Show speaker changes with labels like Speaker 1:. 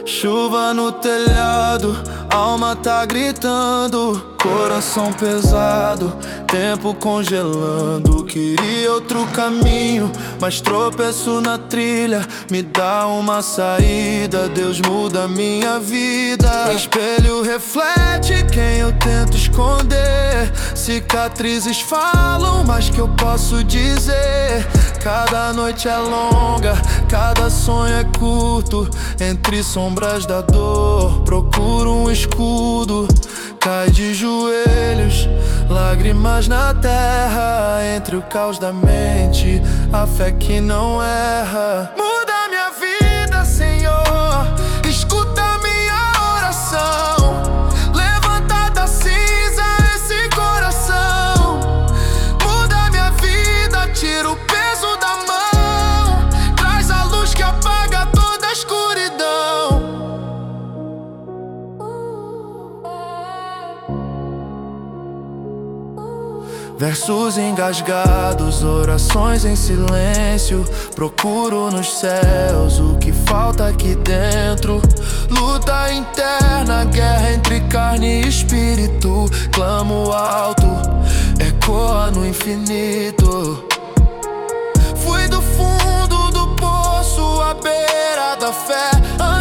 Speaker 1: Chuva no telhado, alma tá gritando, coração pesado, tempo congelando. Queria outro caminho, mas tropeço na trilha. Me dá uma saída, Deus muda minha vida. O espelho reflete quem eu tento esconder. Cicatrizes falam, mas que eu posso dizer? Cada noite é longa, cada sonho é curto. Entre sombras da dor, procuro um escudo. Cai de joelhos, lágrimas na terra. Entre o caos da mente, a fé que não erra. Muda minha vida, Senhor, escuta minha oração. Levanta da cinza esse coração. Muda minha vida, tira o peso da mão. Traz a luz que apaga toda a escuridão. Versos engasgados, orações em silêncio. Procuro nos céus o que falta aqui dentro. Luta interna, guerra entre carne e espírito. Clamo alto, ecoa no infinito. Fui do fundo do poço à beira da fé.